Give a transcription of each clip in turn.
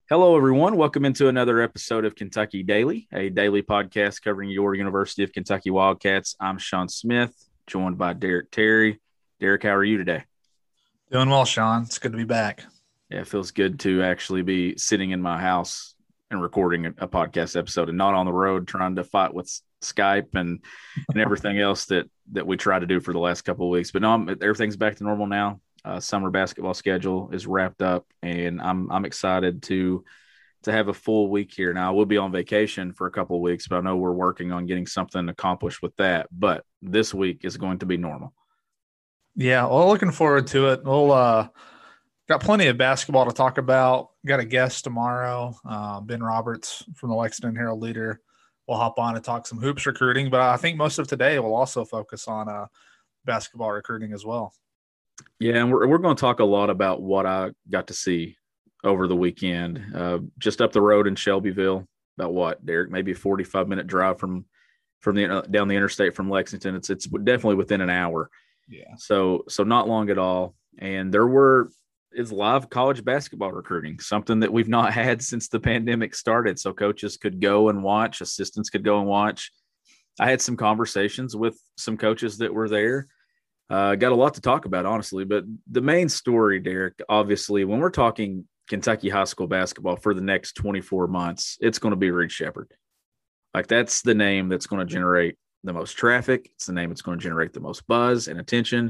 Hello, everyone. Welcome into another episode of Kentucky Daily, a daily podcast covering your University of Kentucky Wildcats. I'm Sean Smith, joined by Derek Terry. Derek, how are you today? Doing well, Sean. It's good to be back. Yeah, it feels good to actually be sitting in my house and recording a podcast episode and not on the road trying to fight with Skype and everything else that we try to do for the last couple of weeks. But no, everything's back to normal now. Summer basketball schedule is wrapped up, and I'm excited to have a full week here. Now, I will be on vacation for a couple of weeks, but I know we're working on getting something accomplished with that. But this week is going to be normal. Yeah, well, looking forward to it. We'll got plenty of basketball to talk about. Got a guest tomorrow, Ben Roberts from the Lexington Herald Leader. We'll hop on and talk some hoops recruiting, but I think most of today will also focus on basketball recruiting as well. Yeah, and we're going to talk a lot about what I got to see over the weekend. Just up the road in Shelbyville, about what, Derek? Maybe a 45-minute drive from the down the interstate from Lexington. It's definitely within an hour. Yeah. So not long at all. And is live college basketball recruiting, something that we've not had since the pandemic started. So coaches could go and watch, assistants could go and watch. I had some conversations with some coaches that were there. Got a lot to talk about, honestly. But the main story, Derek, obviously, when we're talking Kentucky high school basketball for the next 24 months, it's going to be Reed Sheppard. Like, that's the name that's going to generate the most traffic. It's the name that's going to generate the most buzz and attention.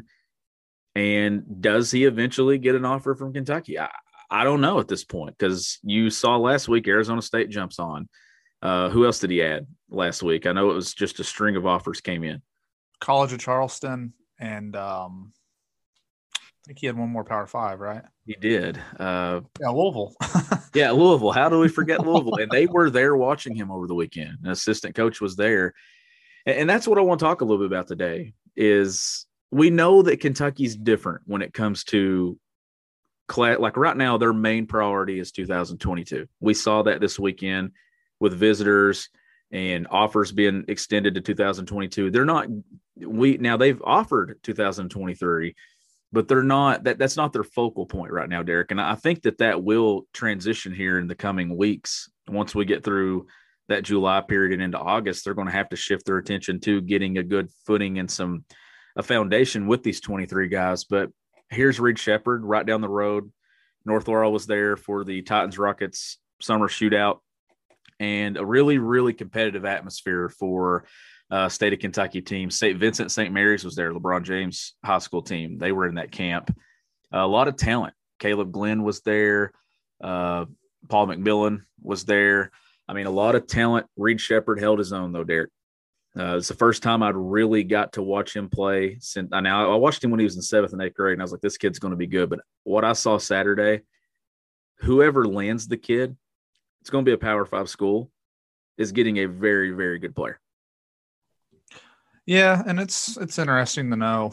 And does he eventually get an offer from Kentucky? I don't know at this point, because you saw last week Arizona State jumps on. Who else did he add last week? I know it was just a string of offers came in. College of Charleston, and I think he had one more Power Five, right? He did. Yeah, Louisville. Yeah, Louisville. How do we forget Louisville? And they were there watching him over the weekend. An assistant coach was there. And that's what I want to talk a little bit about today is we know that Kentucky's different when it comes to class. Like right now, their main priority is 2022. We saw that this weekend with visitors and offers being extended to 2022. Now they've offered 2023, but they're not that's not their focal point right now, Derek. And I think that will transition here in the coming weeks. Once we get through that July period and into August, they're going to have to shift their attention to getting a good footing and a foundation with these 23 guys. But here's Reed Sheppard right down the road. North Laurel was there for the Titans Rockets summer shootout, and a really, really competitive atmosphere for state of Kentucky team. St. Vincent St. Mary's was there, LeBron James high school team. They were in that camp. A lot of talent. Caleb Glenn was there. Paul McMillan was there. I mean, a lot of talent. Reed Sheppard held his own, though, Derek. It's the first time I'd really got to watch him play. I watched him when he was in 7th and 8th grade, and I was like, this kid's going to be good. But what I saw Saturday, whoever lands the kid, it's going to be a Power 5 school, is getting a very, very good player. Yeah, and it's interesting to know.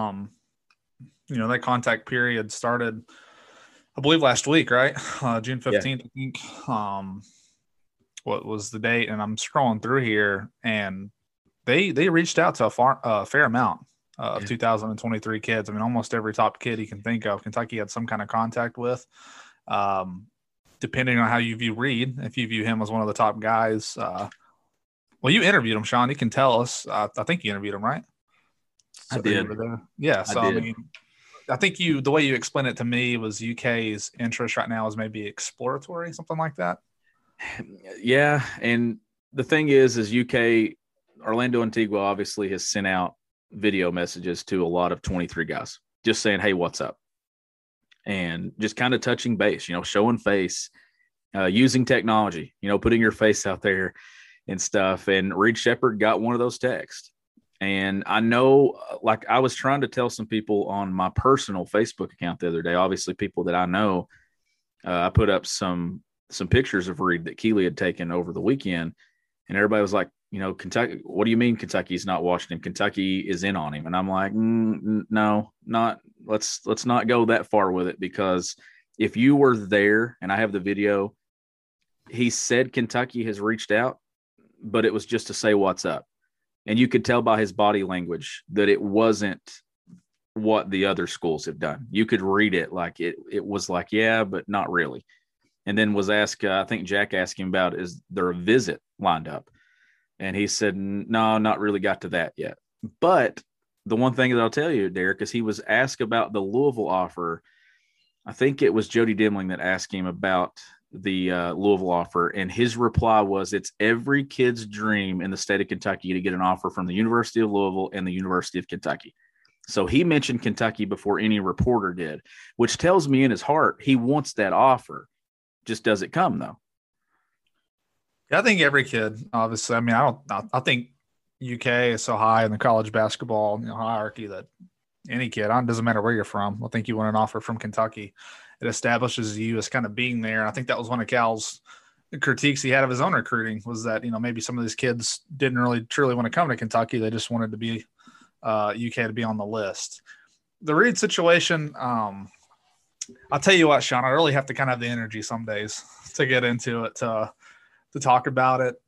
That contact period started, I believe, last week, right? June 15th, I think. What was the date? And I'm scrolling through here, and they reached out to a fair amount of 2023 kids. I mean, almost every top kid you can think of, Kentucky had some kind of contact with. Depending on how you view Reed, if you view him as one of the top guys. Well, you interviewed him, Sean. You can tell us. I think you interviewed him, right? I did. Yeah. So, I mean, I think the way you explained it to me was UK's interest right now is maybe exploratory, something like that. Yeah. And the thing is UK, Orlando Antigua obviously has sent out video messages to a lot of 23 guys, just saying, hey, what's up? And just kind of touching base, showing face, using technology, putting your face out there and stuff. And Reed Sheppard got one of those texts. And I know, like, I was trying to tell some people on my personal Facebook account the other day, obviously people that I know, I put up some pictures of Reed that Keeley had taken over the weekend. And everybody was like, Kentucky, what do you mean Kentucky's not watching him? Kentucky is in on him. And I'm like, no, let's not go that far with it, because if you were there, and I have the video, he said Kentucky has reached out, but it was just to say what's up. And you could tell by his body language that it wasn't what the other schools have done. You could read it like it was like, yeah, but not really. and then was asked, I think Jack asked him about, is there a visit lined up? And he said, no, not really got to that yet. But the one thing that I'll tell you, Derek, is he was asked about the Louisville offer. I think it was Jody Demling that asked him about the Louisville offer, and his reply was, it's every kid's dream in the state of Kentucky to get an offer from the University of Louisville and the University of Kentucky. So he mentioned Kentucky before any reporter did, which tells me in his heart he wants that offer. Just doesn't come, though. Yeah, I think every kid, obviously. I mean, I think UK is so high in the college basketball hierarchy that any kid, it doesn't matter where you're from, I think you want an offer from Kentucky. It establishes you as kind of being there. I think that was one of Cal's critiques he had of his own recruiting, was that, maybe some of these kids didn't really truly want to come to Kentucky. They just wanted to be UK to be on the list. The Reed situation, I'll tell you what, Sean, I really have to kind of have the energy some days to get into it, to talk about it.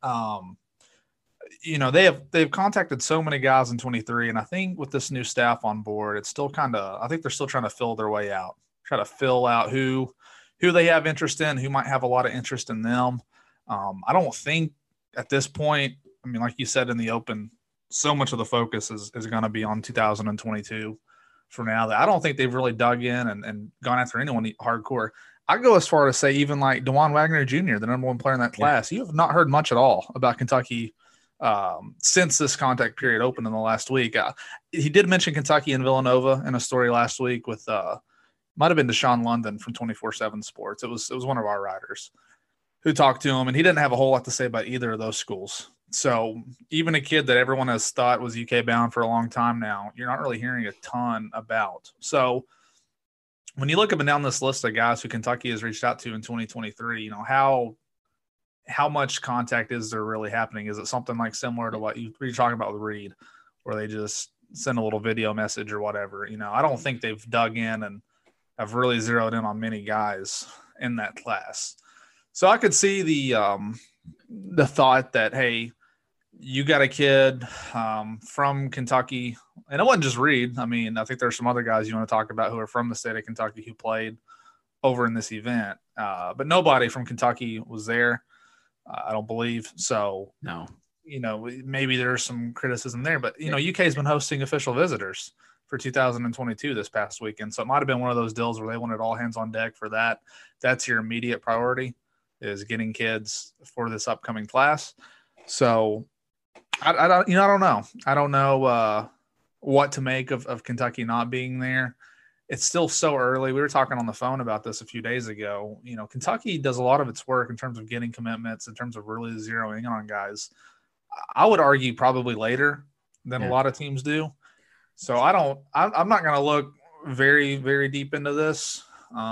They've contacted so many guys in 23, and I think with this new staff on board, it's still I think they're still trying to fill their way out, try to fill out who they have interest in, who might have a lot of interest in them. I don't think at this point, I mean, like you said in the open, so much of the focus is going to be on 2022 for now, that I don't think they've really dug in and gone after anyone hardcore. I go as far to say even like DeJuan Wagner Jr., the number one player in that class, you have not heard much at all about Kentucky since this contact period opened in the last week. He did mention Kentucky and Villanova in a story last week with might have been Deshaun London from 24/7 Sports. It was one of our writers who talked to him, and he didn't have a whole lot to say about either of those schools. So even a kid that everyone has thought was UK bound for a long time now, you're not really hearing a ton about. So when you look up and down this list of guys who Kentucky has reached out to in 2023, how much contact is there really happening? Is it something like similar to what you're talking about with Reed, where they just send a little video message or whatever? I don't think they've dug in and have really zeroed in on many guys in that class. So I could see the thought that, hey, you got a kid from Kentucky, and it wasn't just Reed. I mean, I think there's some other guys you want to talk about who are from the state of Kentucky who played over in this event, but nobody from Kentucky was there. I don't believe so. No, maybe there's some criticism there, but UK has been hosting official visitors for 2022 this past weekend, so it might have been one of those deals where they wanted all hands on deck for that. That's your immediate priority, is getting kids for this upcoming class. So I don't know. I don't know what to make of Kentucky not being there. It's still so early. We were talking on the phone about this a few days ago. Kentucky does a lot of its work in terms of getting commitments, in terms of really zeroing in on guys. I would argue probably later than a lot of teams do. So I'm not going to look very, very deep into this.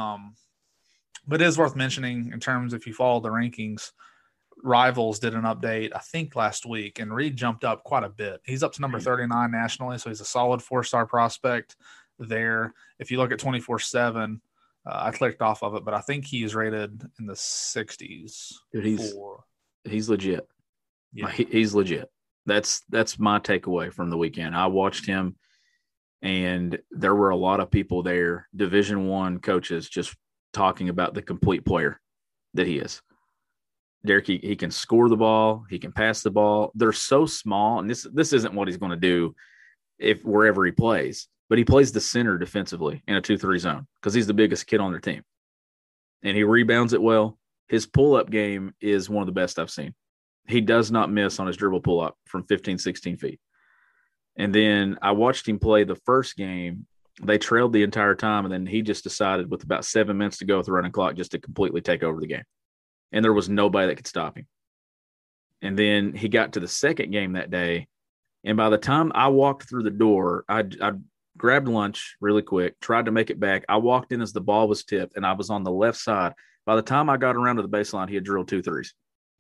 But it is worth mentioning in terms, if you follow the rankings, Rivals did an update, I think last week, and Reed jumped up quite a bit. He's up to number 39 nationally, so he's a solid 4-star prospect there. If you look at 24/7, I clicked off of it, but I think he is rated in the 60s. Dude, he's legit. Yeah. He's legit. That's my takeaway from the weekend. I watched him, and there were a lot of people there, Division I coaches, just talking about the complete player that he is. Derek, he can score the ball. He can pass the ball. They're so small, and this isn't what he's going to do wherever he plays, but he plays the center defensively in a 2-3 zone because he's the biggest kid on their team, and he rebounds it well. His pull-up game is one of the best I've seen. He does not miss on his dribble pull-up from 15, 16 feet. And then I watched him play the first game. They trailed the entire time, and then he just decided with about 7 minutes to go with the running clock just to completely take over the game. And there was nobody that could stop him. And then he got to the second game that day, and by the time I walked through the door, I grabbed lunch really quick, tried to make it back. I walked in as the ball was tipped, and I was on the left side. By the time I got around to the baseline, he had drilled 2 threes.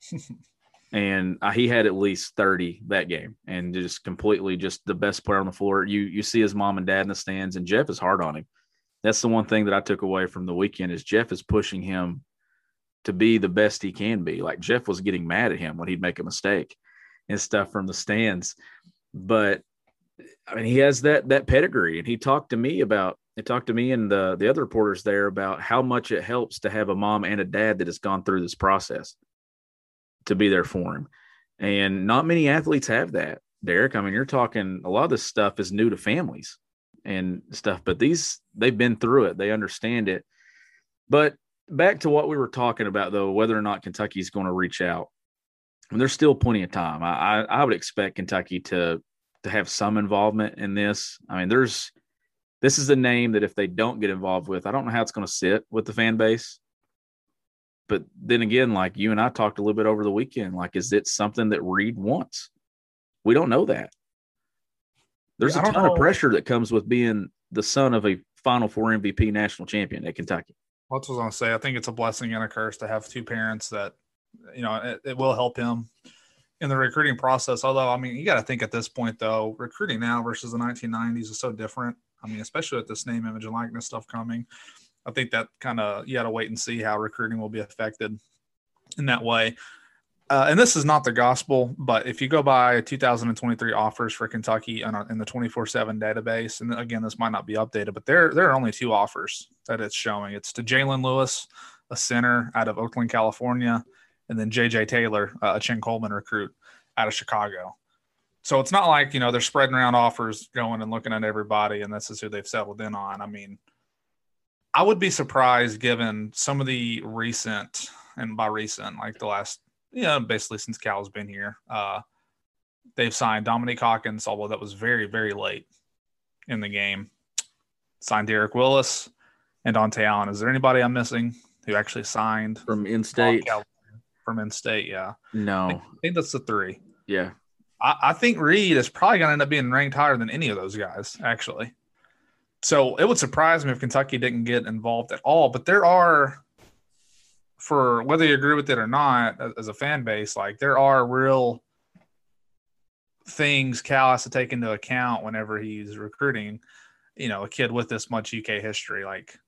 And he had at least 30 that game, and just completely just the best player on the floor. You see his mom and dad in the stands, and Jeff is hard on him. That's the one thing that I took away from the weekend is Jeff is pushing him to be the best he can be. Like Jeff was getting mad at him when he'd make a mistake and stuff from the stands. But I mean, he has that pedigree, and he talked to me about They talked to me and the other reporters there about how much it helps to have a mom and a dad that has gone through this process to be there for him. And not many athletes have that, Derek. I mean, you're talking a lot of this stuff is new to families and stuff, but they've been through it. They understand it. But back to what we were talking about, though, whether or not Kentucky's going to reach out. And there's still plenty of time. I would expect Kentucky to have some involvement in this. I mean, this is a name that if they don't get involved with, I don't know how it's going to sit with the fan base. But then again, like you and I talked a little bit over the weekend, like, is it something that Reed wants? We don't know that. There's a ton of pressure that comes with being the son of a Final Four MVP national champion at Kentucky. That's what I was going to say. I think it's a blessing and a curse to have two parents that, it will help him in the recruiting process. Although, I mean, you got to think at this point, though, recruiting now versus the 1990s is so different. I mean, especially with this name, image, and likeness stuff coming. I think that kind of, you got to wait and see how recruiting will be affected in that way. And this is not the gospel, but if you go by 2023 offers for Kentucky in the 24/7 database, and again, this might not be updated, but there are only two offers that it's showing. It's to Jalen Lewis, a center out of Oakland, California, and then J.J. Taylor, a Chin Coleman recruit out of Chicago. So it's not like, they're spreading around offers, going and looking at everybody, and this is who they've settled in on. I mean, I would be surprised given some of the recent, and by recent, like the last, basically since Cal's been here, they've signed Dominique Hawkins, although that was very, very late in the game. Signed Derek Willis and Dante Allen. Is there anybody I'm missing who actually signed? From in-state? From in-state, yeah. No. I think that's the three. Yeah. I think Reed is probably going to end up being ranked higher than any of those guys, actually. So it would surprise me if Kentucky didn't get involved at all. But there are, for whether you agree with it or not, as a fan base, like there are real things Cal has to take into account whenever he's recruiting, a kid with this much UK history. Like,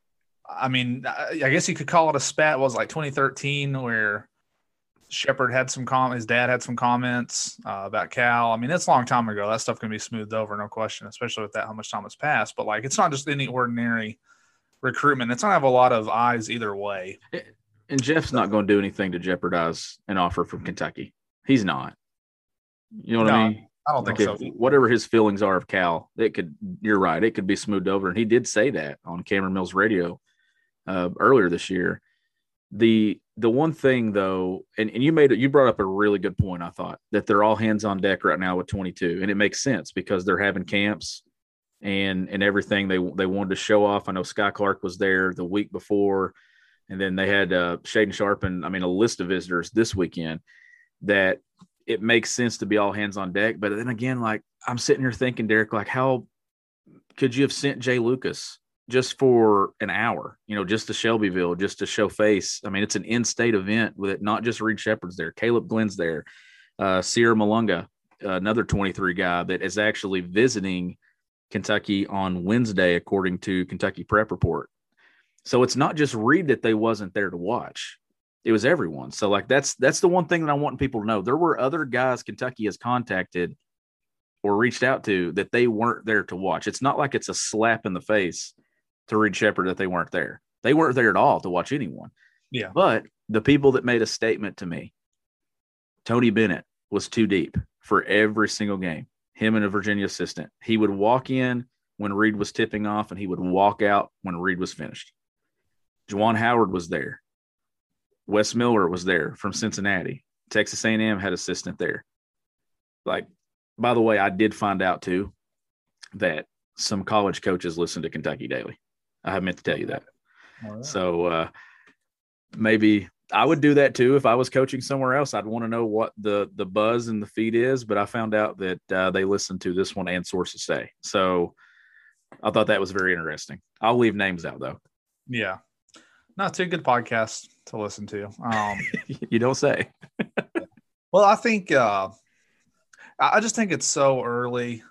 I mean, I guess you could call it a spat. It was like 2013 where Shepard had his dad had some comments about Cal. I mean, it's a long time ago. That stuff can be smoothed over, no question, especially with that, how much time has passed. But like, it's not just any ordinary recruitment. It's not have a lot of eyes either way. And Jeff's not going to do anything to jeopardize an offer from Kentucky. He's not. You know what I mean? I don't think so. Whatever his feelings are of Cal, you're right. It could be smoothed over. And he did say that on Cameron Mills Radio earlier this year. The one thing though, and you brought up a really good point. I thought that they're all hands on deck right now with 22, and it makes sense because they're having camps and everything. They wanted to show off. I know Sky Clark was there the week before, and then they had Shaden Sharp and a list of visitors this weekend. That it makes sense to be all hands on deck. But then again, like I'm sitting here thinking, Derek, like how could you have sent Jay Lucas just for an hour, just to Shelbyville, just to show face? I mean, it's an in-state event with it, not just Reed Shepherd's there. Caleb Glenn's there. Sierra Malunga, another 23 guy that is actually visiting Kentucky on Wednesday, according to Kentucky Prep Report. So it's not just Reed that they wasn't there to watch. It was everyone. So like, that's the one thing that I want people to know. There were other guys Kentucky has contacted or reached out to that they weren't there to watch. It's not like it's a slap in the face to Reed Shepherd that they weren't there. They weren't there at all to watch anyone. Yeah. But the people that made a statement to me, Tony Bennett was too deep for every single game. Him and a Virginia assistant. He would walk in when Reed was tipping off, and he would walk out when Reed was finished. Juwan Howard was there. Wes Miller was there from Cincinnati. Texas A&M had assistant there. Like, by the way, I did find out too that some college coaches listen to Kentucky Daily. I meant to tell you that. Right. So maybe I would do that too. If I was coaching somewhere else, I'd want to know what the buzz and the feed is, but I found out that they listened to this one and Sources Say. So I thought that was very interesting. I'll leave names out though. Yeah. Not too good podcast to listen to. You don't say. Well, I think I just think it's so early.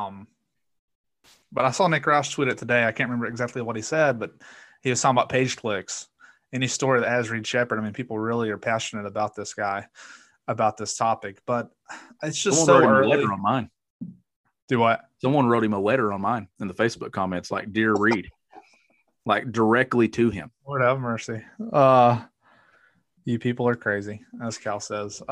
But I saw Nick Roush tweet it today. I can't remember exactly what he said, but he was talking about page clicks. Any story that has Reed Shepherd, I mean, people really are passionate about this guy, about this topic. But it's just so early. On mine. Do what? Someone wrote him a letter on mine in the Facebook comments, like "Dear Reed," like directly to him. Lord have mercy. You people are crazy, as Cal says.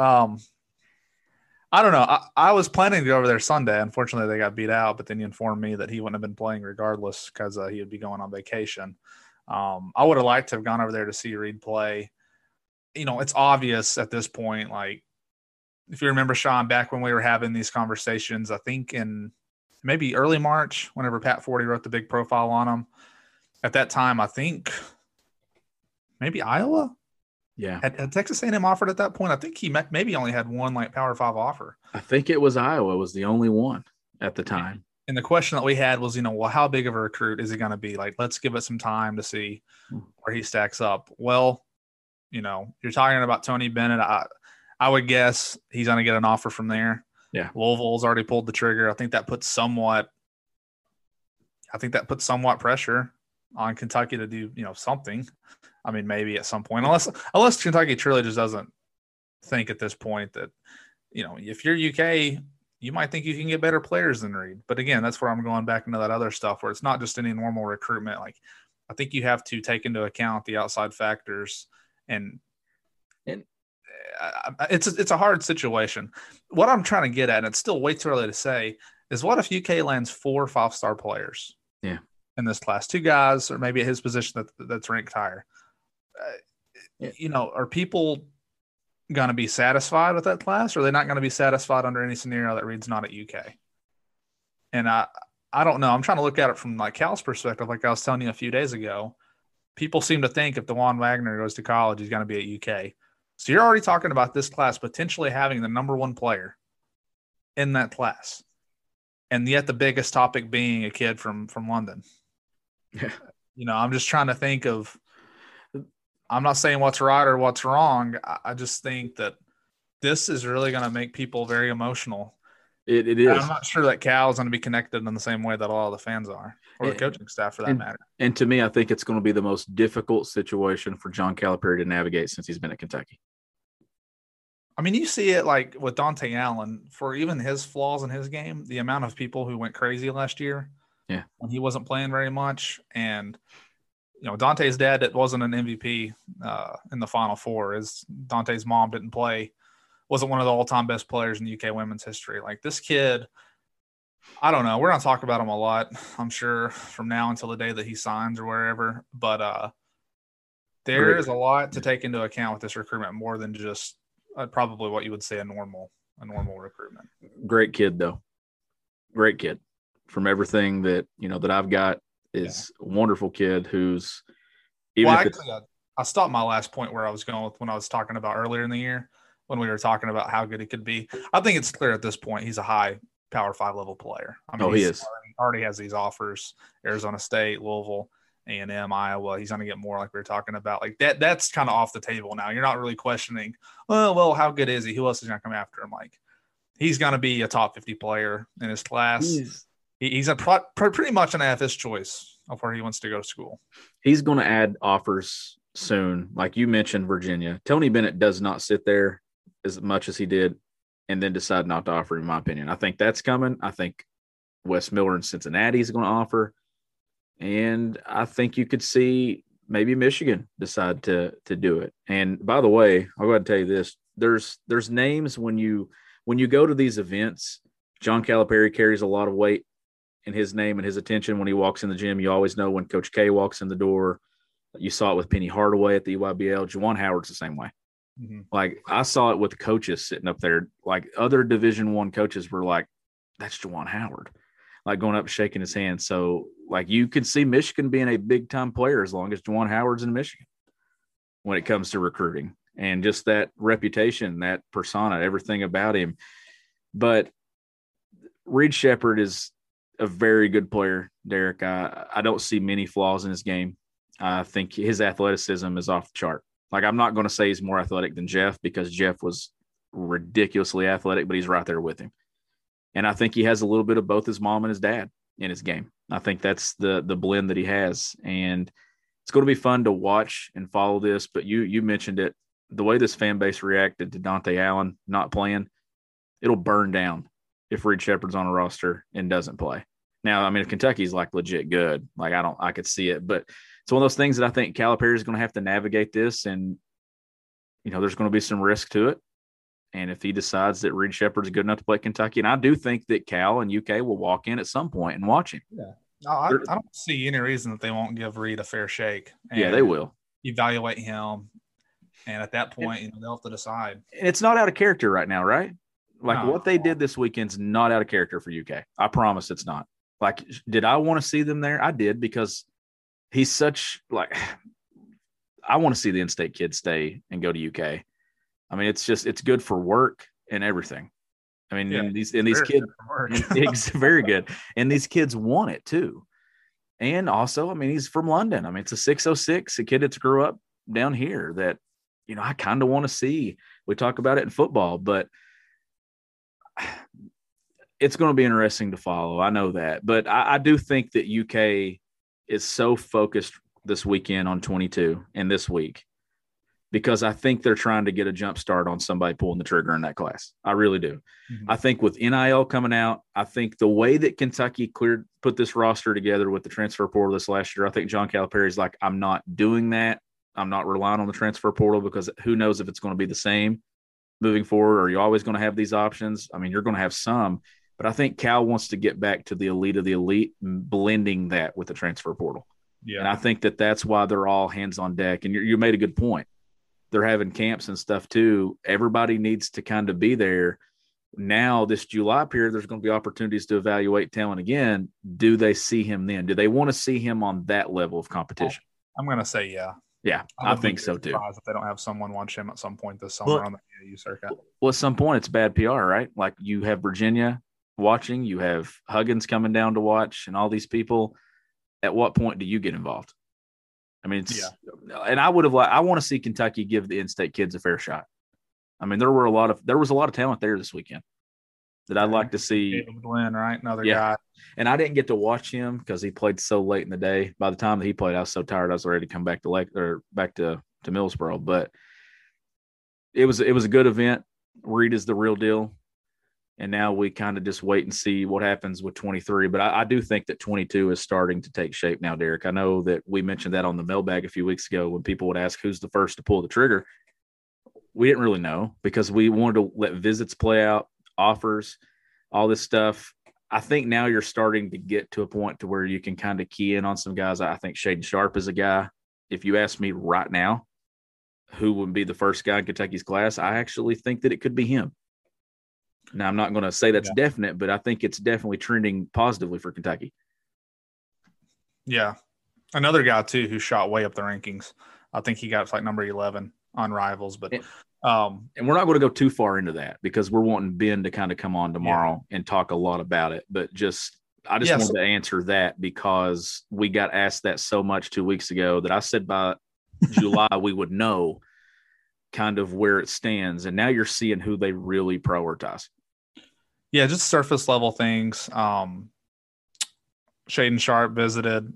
I don't know. I was planning to go over there Sunday. Unfortunately, they got beat out, but then he informed me that he wouldn't have been playing regardless because he would be going on vacation. I would have liked to have gone over there to see Reed play. You know, it's obvious at this point, like, if you remember, Sean, back when we were having these conversations, I think in maybe early March, whenever Pat Forty wrote the big profile on him, at that time, I think maybe Iowa. Yeah. Had Texas A&M offered at that point? I think he maybe only had one like Power 5 offer. I think it was Iowa was the only one at the time. And the question that we had was, well, how big of a recruit is he going to be? Like, let's give it some time to see where he stacks up. Well, you're talking about Tony Bennett. I would guess he's going to get an offer from there. Yeah. Louisville's already pulled the trigger. I think that puts somewhat pressure on Kentucky to do, something. I mean, maybe at some point, unless Kentucky truly just doesn't think at this point that, if you're UK, you might think you can get better players than Reed. But again, that's where I'm going back into that other stuff where it's not just any normal recruitment. Like, I think you have to take into account the outside factors, and it's a hard situation. What I'm trying to get at, and it's still way too early to say, is what if UK lands 4 5-star players? Yeah. In this class, 2 guys, or maybe at his position that's ranked higher. Are people going to be satisfied with that class, or are they not going to be satisfied under any scenario that Reed's not at UK? And I don't know. I'm trying to look at it from like Cal's perspective. Like I was telling you a few days ago, people seem to think if DeJuan Wagner goes to college, he's going to be at UK. So you're already talking about this class potentially having the number 1 player in that class. And yet the biggest topic being a kid from London. Yeah. I'm just trying to think of, I'm not saying what's right or what's wrong. I just think that this is really going to make people very emotional. It is. And I'm not sure that Cal is going to be connected in the same way that a lot of the fans are, or the coaching staff for that matter. And to me, I think it's going to be the most difficult situation for John Calipari to navigate since he's been at Kentucky. I mean, you see it like with Dante Allen, for even his flaws in his game, the amount of people who went crazy last year when he wasn't playing very much. And, Dante's dad, that wasn't an MVP in the Final Four. Dante's mom didn't play, wasn't one of the all-time best players in UK women's history. Like this kid, I don't know. We're going to talk about him a lot, I'm sure, from now until the day that he signs or wherever. But there is a lot to take into account with this recruitment, more than just probably what you would say a normal recruitment. Great kid, though. Great kid. From everything that that I've got, is a wonderful kid who's even. Well, actually, I stopped my last point where I was going with when I was talking about earlier in the year when we were talking about how good he could be. I think it's clear at this point he's a high Power 5 level player. I mean, he is. Already has these offers: Arizona State, Louisville, A&M, Iowa. He's going to get more, like we were talking about. Like that's kind of off the table now. You're not really questioning, well, how good is he? Who else is going to come after him? Like, he's going to be a top 50 player in his class. He's pretty much an AFS choice of where he wants to go to school. He's going to add offers soon. Like you mentioned, Virginia. Tony Bennett does not sit there as much as he did and then decide not to offer, in my opinion. I think that's coming. I think Wes Miller in Cincinnati is going to offer. And I think you could see maybe Michigan decide to do it. And by the way, I'll go ahead and tell you this. There's names when you go to these events, John Calipari carries a lot of weight in his name and his attention when he walks in the gym. You always know when Coach K walks in the door. You saw it with Penny Hardaway at the EYBL. Juwan Howard's the same way. Mm-hmm. Like I saw it with coaches sitting up there. Like other Division I coaches were like, that's Juwan Howard. Like going up and shaking his hand. So like you could see Michigan being a big time player as long as Juwan Howard's in Michigan when it comes to recruiting and just that reputation, that persona, everything about him. But Reed Sheppard is a very good player, Derek. I don't see many flaws in his game. I think his athleticism is off the chart. Like I'm not going to say he's more athletic than Jeff because Jeff was ridiculously athletic, but he's right there with him. And I think he has a little bit of both his mom and his dad in his game. I think that's the blend that he has. And it's going to be fun to watch and follow this. But you mentioned it, the way this fan base reacted to Dante Allen not playing, it'll burn down if Reed Shepherd's on a roster and doesn't play. Now, I mean, if Kentucky's like legit good, like I could see it, but it's one of those things that I think Calipari is going to have to navigate this, and there's going to be some risk to it. And if he decides that Reed Shepherd's good enough to play Kentucky, and I do think that Cal and UK will walk in at some point and watch him. Yeah, no, I don't see any reason that they won't give Reed a fair shake. Yeah, they will evaluate him, and at that point, they'll have to decide. And it's not out of character right now, right? Like what they did this weekend's not out of character for UK. I promise it's not. Like, did I want to see them there? I did, because he's such like I want to see the in-state kid stay and go to UK. I mean, it's good for work and everything. I mean, and these kids, it's very good. And these kids want it too. And also, I mean, he's from London. I mean, it's a 606, a kid that's grew up down here that, I kind of want to see. We talk about it in football, but it's going to be interesting to follow. I know that, but I do think that UK is so focused this weekend on 22 and this week, because I think they're trying to get a jump start on somebody pulling the trigger in that class. I really do. Mm-hmm. I think with NIL coming out, I think the way that Kentucky put this roster together with the transfer portal this last year, I think John Calipari's like, I'm not doing that. I'm not relying on the transfer portal, because who knows if it's going to be the same moving forward. Are you always going to have these options? I mean, you're going to have some, but I think Cal wants to get back to the elite of the elite, blending that with the transfer portal. Yeah. And I think that that's why they're all hands on deck. And you made a good point. They're having camps and stuff too. Everybody needs to kind of be there. Now, this July period, there's going to be opportunities to evaluate talent again. Do they see him then? Do they want to see him on that level of competition? I'm going to say yeah. Yeah, I think so too. If they don't have someone watch him at some point this summer on the AAU circuit. Well, at some point, it's bad PR, right? Like, you have Virginia watching, you have Huggins coming down to watch, and all these people. At what point do you get involved? I mean, and I want to see Kentucky give the in-state kids a fair shot. I mean, there was a lot of talent there this weekend that I'd like to see. Caleb Glenn, right? Another guy. And I didn't get to watch him because he played so late in the day. By the time that he played, I was so tired I was ready to come back to Millsboro. But it was a good event. Reed is the real deal. And now we kind of just wait and see what happens with 23. But I do think that 22 is starting to take shape now, Derek. I know that we mentioned that on the mailbag a few weeks ago when people would ask who's the first to pull the trigger. We didn't really know because we wanted to let visits play out, offers, all this stuff. I think now you're starting to get to a point to where you can kind of key in on some guys. I think Shaden Sharp is a guy. If you ask me right now who would be the first guy in Kentucky's class, I actually think that it could be him. Now, I'm not going to say that's definite, but I think it's definitely trending positively for Kentucky. Yeah. Another guy, too, who shot way up the rankings. I think he got like number 11 on Rivals. But and we're not going to go too far into that because we're wanting Ben to kind of come on tomorrow and talk a lot about it. But I just wanted to answer that because we got asked that so much 2 weeks ago that I said by July we would know kind of where it stands. And now you're seeing who they really prioritize. Yeah, just surface level things. Shaden Sharp visited.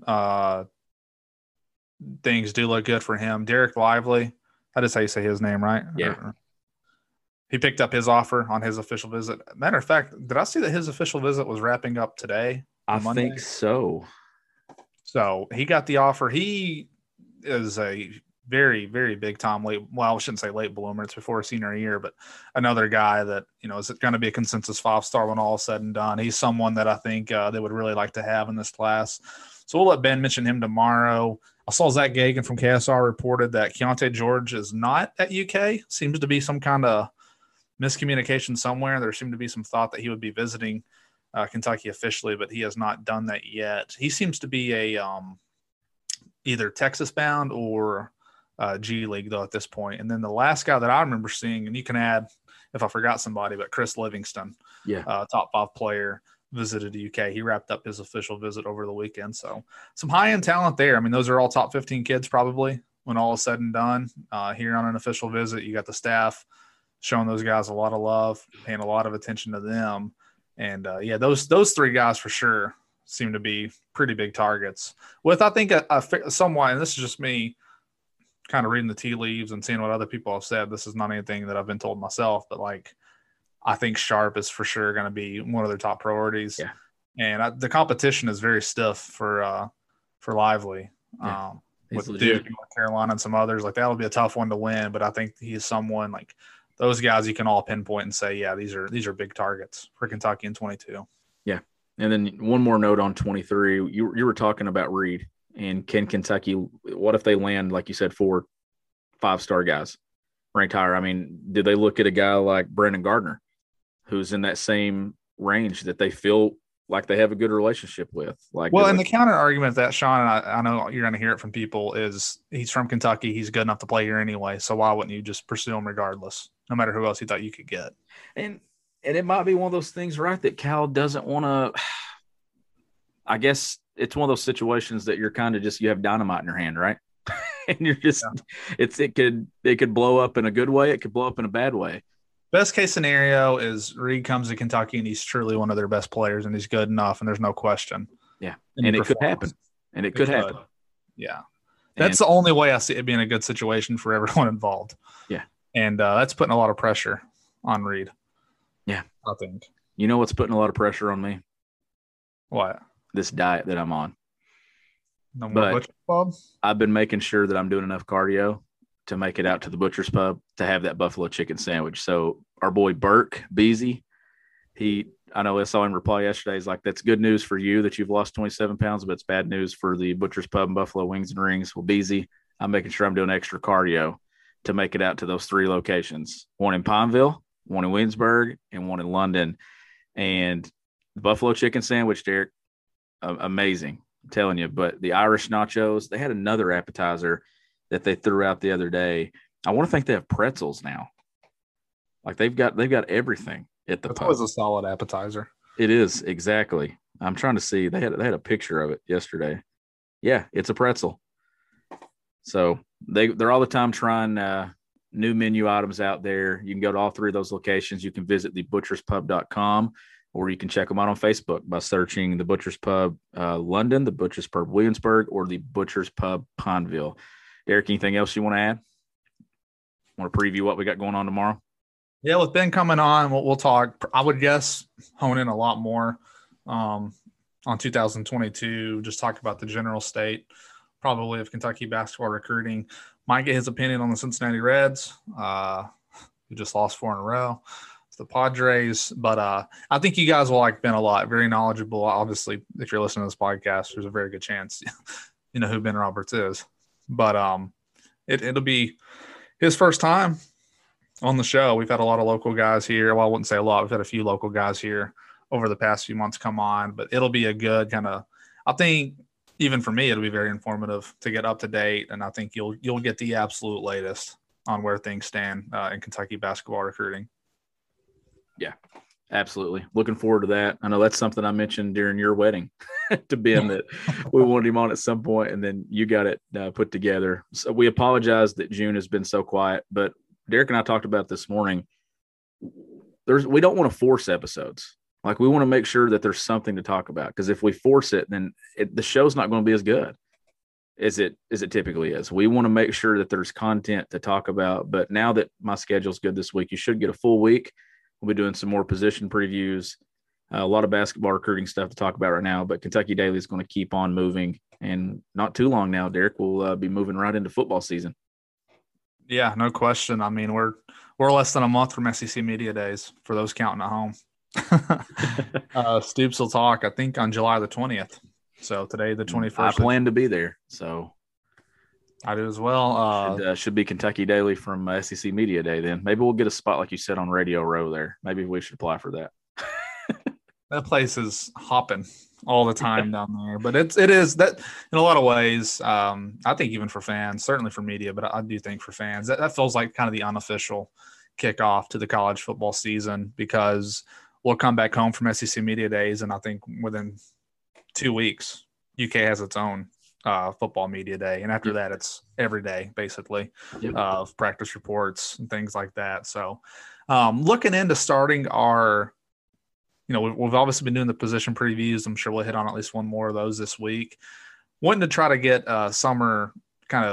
Things do look good for him. Derek Lively, that is how you say his name, right? Yeah. He picked up his offer on his official visit. Matter of fact, did I see that his official visit was wrapping up today? I think so. So he got the offer. He is a very, very big time late. Well, I shouldn't say late bloomer. It's before his senior year, but another guy that, is going to be a consensus 5-star when all is said and done. He's someone that I think they would really like to have in this class. So we'll let Ben mention him tomorrow. I saw Zach Gagan from KSR reported that Keontae George is not at UK. Seems to be some kind of miscommunication somewhere. There seemed to be some thought that he would be visiting Kentucky officially, but he has not done that yet. He seems to be a either Texas bound or G League though at this point. And then the last guy that I remember seeing, and you can add if I forgot somebody, but Chris Livingston, top 5 player, visited the UK. He wrapped up his official visit over the weekend. So some high-end talent there. I mean, those are all top 15 kids probably when all is said and done. Here on an official visit, you got the staff showing those guys a lot of love, paying a lot of attention to them. And those 3 guys for sure seem to be pretty big targets. With I think somewhat, and this is just me kind of reading the tea leaves and seeing what other people have said. This is not anything that I've been told myself, but like I think Sharp is for sure going to be one of their top priorities. Yeah. And the competition is very stiff for Lively. Yeah. With legit. Duke, North Carolina, and some others. Like, that'll be a tough one to win, but I think he's someone like those guys you can all pinpoint and say, yeah, these are big targets for Kentucky in 22. Yeah. And then one more note on 23. You were talking about Reed, and can Kentucky, what if they land, like you said, 4 5-star guys ranked higher? I mean, do they look at a guy like Brandon Gardner, who's in that same range that they feel like they have a good relationship with? And the counter argument that, Sean, and I know you're going to hear it from people, is he's from Kentucky. He's good enough to play here anyway. So why wouldn't you just pursue him regardless, no matter who else you thought you could get? And it might be one of those things, right, that Cal doesn't want to – I guess it's one of those situations that you're kind of just – you have dynamite in your hand, right? And you're just it could blow up in a good way. It could blow up in a bad way. Best case scenario is Reed comes to Kentucky and he's truly one of their best players and he's good enough and there's no question. Yeah. And it could happen. And it could happen. Yeah. That's the only way I see it being a good situation for everyone involved. Yeah. And that's putting a lot of pressure on Reed. Yeah. I think. You know what's putting a lot of pressure on me? What? This diet that I'm on. No more Butcher's Pub? I've been making sure that I'm doing enough cardio to make it out to the Butcher's Pub to have that buffalo chicken sandwich. So our boy Burke Beasy, I know I saw him reply yesterday. He's like, that's good news for you that you've lost 27 pounds, but it's bad news for the Butcher's Pub and Buffalo Wings and Rings. Well, Beasy, I'm making sure I'm doing extra cardio to make it out to those 3 locations, one in Pineville, one in Williamsburg, and one in London. And the buffalo chicken sandwich, Derek, amazing. I'm telling you. But the Irish nachos, they had another appetizer that they threw out the other day. I want to think they have pretzels now. Like they've got everything at the pub. That was a solid appetizer. It is, exactly. I'm trying to see. They had a picture of it yesterday. Yeah, it's a pretzel. So they're all the time trying new menu items out there. You can go to all 3 of those locations. You can visit thebutcherspub.com, or you can check them out on Facebook by searching the Butcher's Pub London, the Butcher's Pub Williamsburg, or the Butcher's Pub Pineville. Derek, anything else you want to add? Want to preview what we got going on tomorrow? Yeah, with Ben coming on, we'll talk. I would guess hone in a lot more on 2022. Just talk about the general state, probably of Kentucky basketball recruiting. Might get his opinion on the Cincinnati Reds, who just lost 4 in a row. It's the Padres, but I think you guys will like Ben a lot. Very knowledgeable. Obviously, if you're listening to this podcast, there's a very good chance you know who Ben Roberts is. But it'll be his first time on the show. We've had a lot of local guys here. Well, I wouldn't say a lot. We've had a few local guys here over the past few months come on, but it'll be a good kind of, I think even for me, it'll be very informative to get up to date. And I think you'll get the absolute latest on where things stand in Kentucky basketball recruiting. Yeah, absolutely. Looking forward to that. I know that's something I mentioned during your wedding to Ben that we wanted him on at some point, and then you got it put together. So we apologize that June has been so quiet, but Derek and I talked about this morning. We don't want to force episodes. Like, we want to make sure that there's something to talk about, because if we force it, then the show's not going to be as good as it typically is. We want to make sure that there's content to talk about. But now that my schedule's good this week, you should get a full week. We'll be doing some more position previews, a lot of basketball recruiting stuff to talk about right now. But Kentucky Daily is going to keep on moving, and not too long now, Derek, will be moving right into football season. Yeah, no question. I mean, we're less than a month from SEC Media Days for those counting at home. Stoops will talk, I think, on July the 20th. So today, the 21st. I plan to be there, so I do as well. Should be Kentucky Daily from SEC Media Day. Then maybe we'll get a spot, like you said, on Radio Row there. Maybe we should apply for that. That place is hopping all the time down there, but it is that in a lot of ways. I think even for fans, certainly for media, but I do think for fans that feels like kind of the unofficial kickoff to the college football season, because we'll come back home from SEC Media Days, and I think within 2 weeks, UK has its own football media day, and after that, it's every day basically of practice reports and things like that. So, looking into starting our. We've obviously been doing the position previews. I'm sure we'll hit on at least one more of those this week. Wanting to try to get summer kind of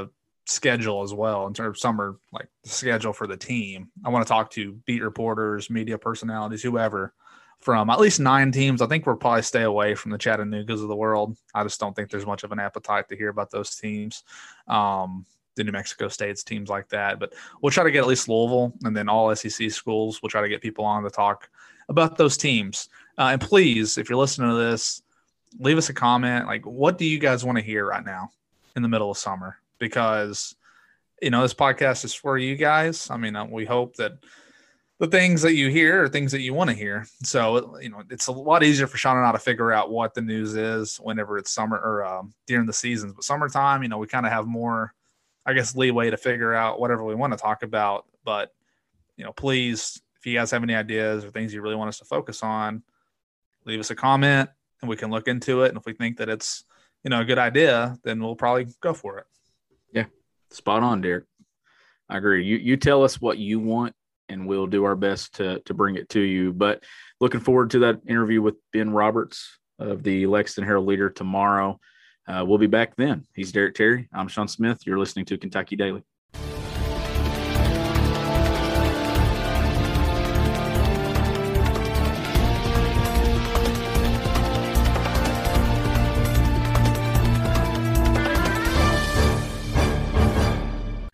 schedule as well, in terms of summer, like the schedule for the team. I want to talk to beat reporters, media personalities, whoever, from at least 9 teams. I think we'll probably stay away from the Chattanoogas of the world. I just don't think there's much of an appetite to hear about those teams. The New Mexico States, teams like that. But we'll try to get at least Louisville, and then all SEC schools. We'll try to get people on to talk about those teams. And please, if you're listening to this, leave us a comment. Like, what do you guys want to hear right now in the middle of summer? Because, this podcast is for you guys. I mean, we hope that the things that you hear are things that you want to hear. So, it's a lot easier for Sean and I to figure out what the news is whenever it's summer or during the seasons. But summertime, we kind of have more, I guess, leeway to figure out whatever we want to talk about. But, please, if you guys have any ideas or things you really want us to focus on, leave us a comment and we can look into it. And if we think that it's, a good idea, then we'll probably go for it. Yeah. Spot on, Derek. I agree. You tell us what you want and we'll do our best to bring it to you. But looking forward to that interview with Ben Roberts of the Lexington Herald Leader tomorrow. We'll be back then. He's Derek Terry. I'm Sean Smith. You're listening to Kentucky Daily.